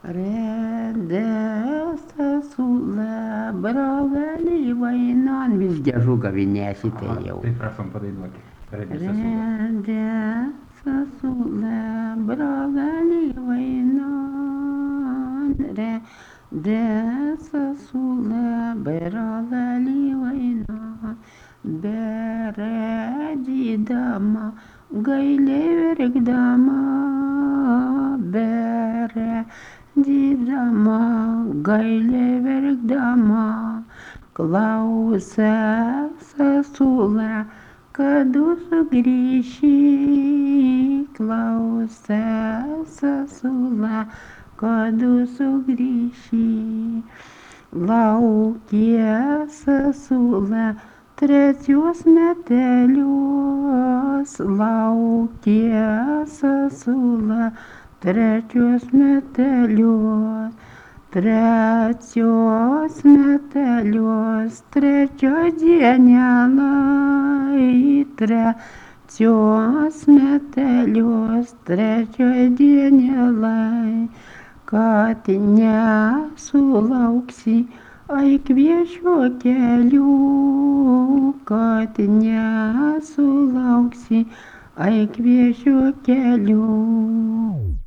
Redesasule, broleliai vainon, vis gežugavi nešite Aha, jau. tai prašom padainuokit. Redis Sasula. Redesasule, broleliai vainon, redesasule, broleliai vainon, beredydama, gailiai verkdama, beredydama, gailiai verkdama, klausia sasule, kada sugrįši, klausia sasule, kada sugrįši, laukia sasule, trečios metelios, laukia sasule, trečios metelios. Trečios metelios, trečios dienelai, trečios metelios, trečios dienelai, kad nesulauksi, ai kviešio kelių, kad nesulauksi, ai kviešio kelių.